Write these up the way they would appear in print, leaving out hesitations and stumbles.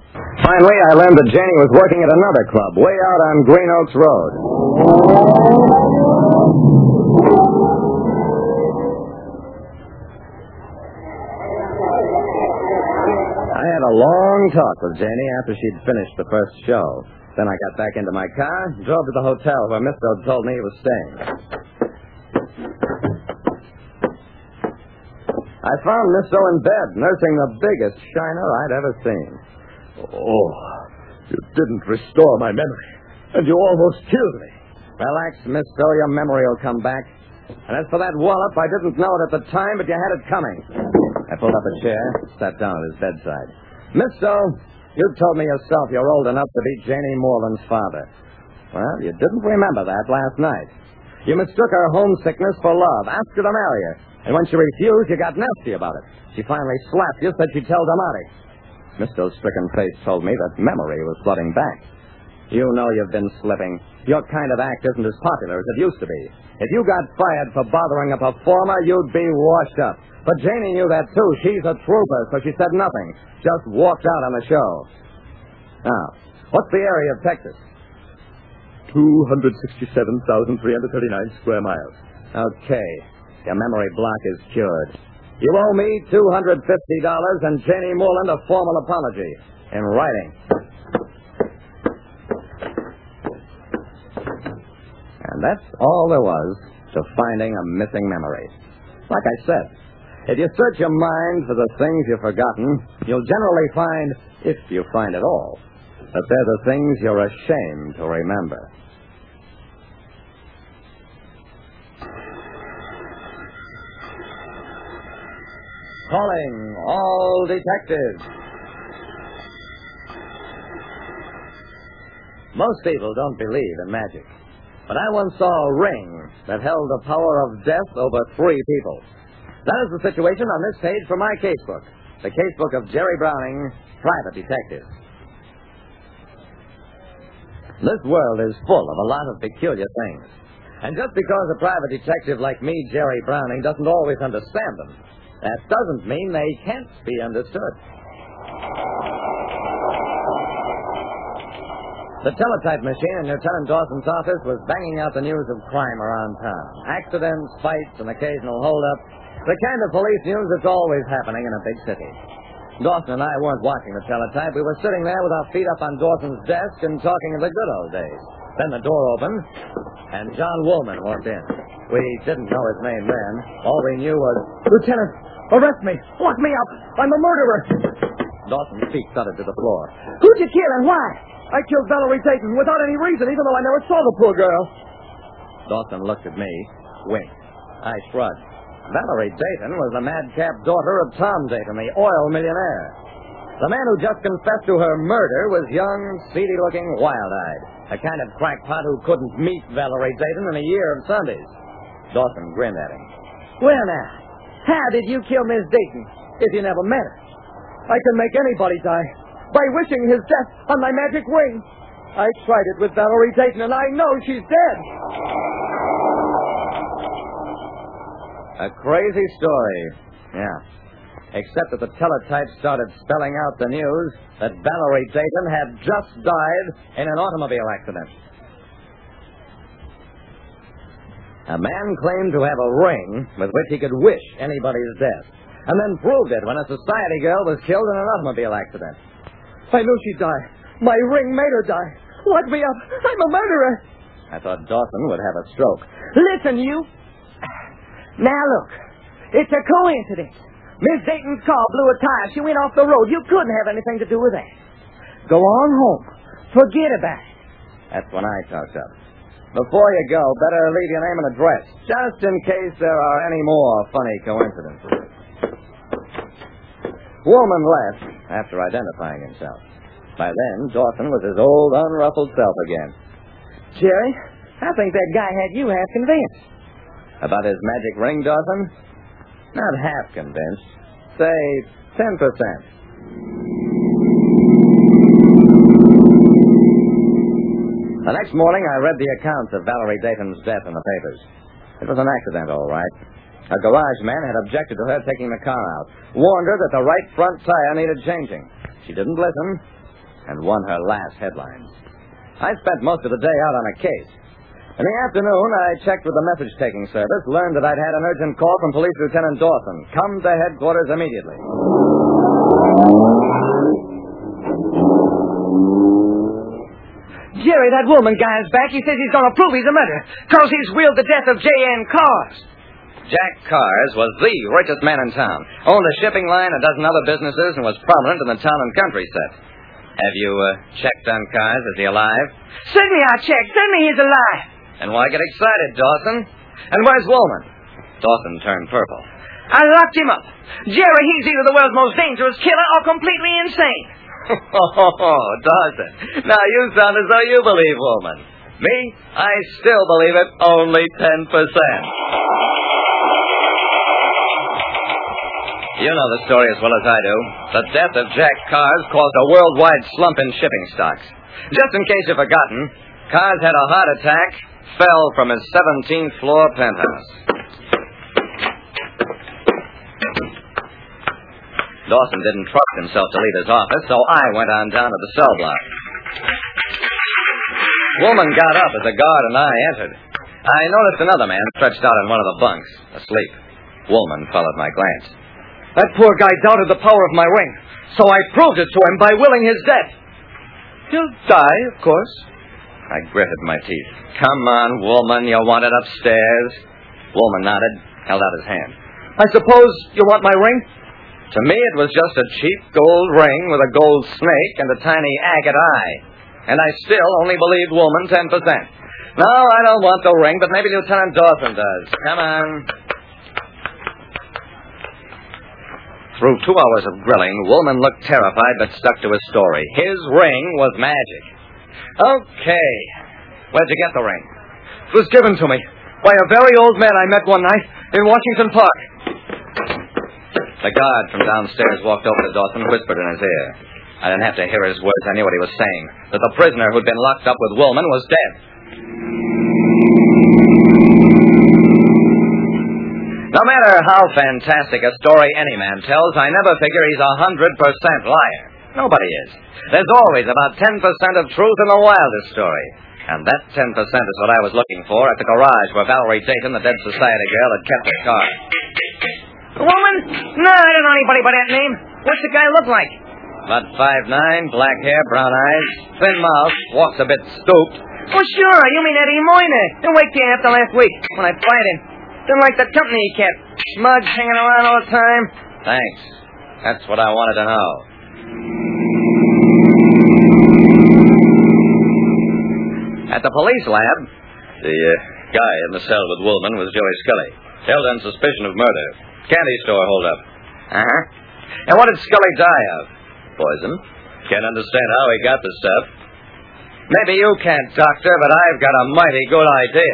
Finally, I learned that Janie was working at another club way out on Green Oaks Road. I had a long talk with Janie after she'd finished the first show. Then I got back into my car, drove to the hotel where Misto told me he was staying. I found Misto in bed, nursing the biggest shiner I'd ever seen. Oh, you didn't restore my memory, and you almost killed me. Relax, Misto, your memory will come back. And as for that wallop, I didn't know it at the time, but you had it coming. I pulled up a chair, sat down at his bedside. Misto, you told me yourself you're old enough to be Janie Moreland's father. Well, you didn't remember that last night. You mistook her homesickness for love, asked her to marry her. And when she refused, you got nasty about it. She finally slapped you, said she'd tell Damati. Misto's stricken face told me that memory was flooding back. You know you've been slipping. Your kind of act isn't as popular as it used to be. If you got fired for bothering a performer, you'd be washed up. But Janie knew that, too. She's a trooper, so she said nothing. Just walked out on the show. Now, what's the area of Texas? 267,339 square miles. Okay. Your memory block is cured. You owe me $250 and Janie Moreland a formal apology. In writing. And that's all there was to finding a missing memory. Like I said, if you search your mind for the things you've forgotten, you'll generally find, if you find it all, that they're the things you're ashamed to remember. Calling all detectives. Most people don't believe in magic. But I once saw a ring that held the power of death over 3 people. That is the situation on this page for my casebook. The casebook of Jerry Browning, private detective. This world is full of a lot of peculiar things. And just because a private detective like me, Jerry Browning, doesn't always understand them, that doesn't mean they can't be understood. The teletype machine in Lieutenant Dawson's office was banging out the news of crime around town. Accidents, fights, and occasional holdup. The kind of police news that's always happening in a big city. Dawson and I weren't watching the teletype. We were sitting there with our feet up on Dawson's desk and talking of the good old days. Then the door opened, and John Woolman walked in. We didn't know his name then. All we knew was, Lieutenant, arrest me. Lock me up. I'm a murderer. Dawson's feet thudded to the floor. Who'd you kill and why? I killed Valerie Dayton without any reason, even though I never saw the poor girl. Dawson looked at me, winked. I shrugged. Valerie Dayton was the madcap daughter of Tom Dayton, the oil millionaire. The man who just confessed to her murder was young, seedy-looking, wild-eyed. A kind of crackpot who couldn't meet Valerie Dayton in a year of Sundays. Dawson grinned at him. Well, now, how did you kill Miss Dayton if you never met her? I can make anybody die by wishing his death on my magic ring. I tried it with Valerie Dayton, and I know she's dead. A crazy story, yeah. Except that the teletype started spelling out the news that Valerie Dayton had just died in an automobile accident. A man claimed to have a ring with which he could wish anybody's death, and then proved it when a society girl was killed in an automobile accident. I knew she'd die. My ring made her die. Lock me up. I'm a murderer. I thought Dawson would have a stroke. Listen, you. Now, look. It's a coincidence. Miss Dayton's car blew a tire. She went off the road. You couldn't have anything to do with that. Go on home. Forget about it. That's when I talked up. Before you go, better leave your name and address, just in case there are any more funny coincidences. Woolman left after identifying himself. By then, Dawson was his old, unruffled self again. Jerry, I think that guy had you half convinced. About his magic ring, Dawson? Not half convinced. Say 10%. The next morning, I read the accounts of Valerie Dayton's death in the papers. It was an accident, all right. A garage man had objected to her taking the car out, warned her that the right front tire needed changing. She didn't listen. and won her last headlines. I spent most of the day out on a case. In the afternoon, I checked with the message-taking service, learned that I'd had an urgent call from Police Lieutenant Dawson. Come to headquarters immediately. Jerry, that Woolman guy is back. He says he's going to prove he's a murderer, because he's wheeled the death of J.N. Cars. Jack Cars was the richest man in town, owned a shipping line, a dozen other businesses, and was prominent in the town and country set. Have you checked on Cars? Is he alive? Certainly I checked. Certainly he's alive. And why get excited, Dawson? And where's Woolman? Dawson turned purple. I locked him up. Jerry, he's either the world's most dangerous killer or completely insane. Oh, Dawson. Now you sound as though you believe Woolman. Me? I still believe it, only 10%. You know the story as well as I do. The death of Jack Cars caused a worldwide slump in shipping stocks. Just in case you've forgotten, Cars had a heart attack, fell from his 17th floor penthouse. Dawson didn't trust himself to leave his office, so I went on down to the cell block. Woolman got up as the guard and I entered. I noticed another man stretched out in one of the bunks, asleep. Woolman followed my glance. That poor guy doubted the power of my ring, so I proved it to him by willing his death. He'll die, of course. I gritted my teeth. Come on, Woolman, you want it upstairs? Woolman nodded, held out his hand. I suppose you want my ring? To me, it was just a cheap gold ring with a gold snake and a tiny agate eye. And I still only believed Woolman 10%. No, I don't want the ring, but maybe Lieutenant Dawson does. Come on. Through 2 hours of grilling, Woolman looked terrified but stuck to his story. His ring was magic. Okay. Where'd you get the ring? It was given to me by a very old man I met one night in Washington Park. The guard from downstairs walked over to Dawson and whispered in his ear. I didn't have to hear his words. I knew what he was saying. That the prisoner who'd been locked up with Woolman was dead. No matter how fantastic a story any man tells, I never figure he's 100% liar. Nobody is. There's always about 10% of truth in the wildest story. And that 10% is what I was looking for at the garage where Valerie Dayton, the dead society girl, had kept her car. Woman? No, I don't know anybody by that name. What's the guy look like? About 5'9", black hair, brown eyes, thin mouth, walks a bit stooped. Oh, sure. You mean Eddie Moynier. Then wait till after last week when I fired him. Didn't like the company he kept. Smudge hanging around all the time. Thanks. That's what I wanted to know. At the police lab, the guy in the cell with Woolman was Joey Scully, held on suspicion of murder. Candy store holdup. Uh-huh. And what did Scully die of? Poison. Can't understand how he got the stuff. Maybe you can't, Doctor, but I've got a mighty good idea.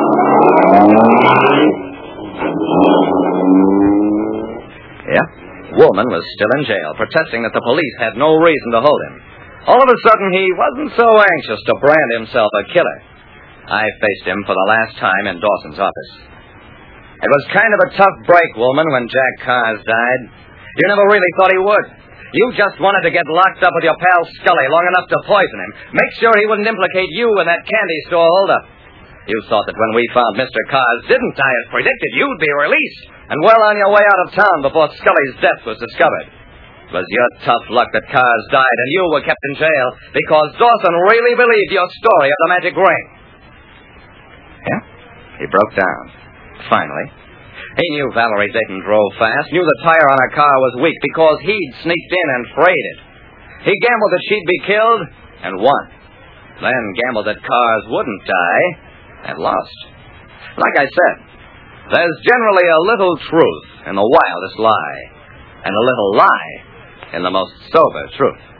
Yeah? Woolman was still in jail, protesting that the police had no reason to hold him. All of a sudden, he wasn't so anxious to brand himself a killer. I faced him for the last time in Dawson's office. It was kind of a tough break, Woolman, when Jack Cars died. You never really thought he would. You just wanted to get locked up with your pal Scully long enough to poison him. Make sure he wouldn't implicate you in that candy store holdup. You thought that when we found Mr. Cars didn't die as predicted, you'd be released and well on your way out of town before Scully's death was discovered. It was your tough luck that Cars died and you were kept in jail because Dawson really believed your story of the magic ring. Yeah? He broke down. Finally. He knew Valerie Dayton drove fast, knew the tire on her car was weak because he'd sneaked in and frayed it. He gambled that she'd be killed and won. Then gambled that Cars wouldn't die and lost. Like I said, there's generally a little truth in the wildest lie and a little lie in the most sober truth.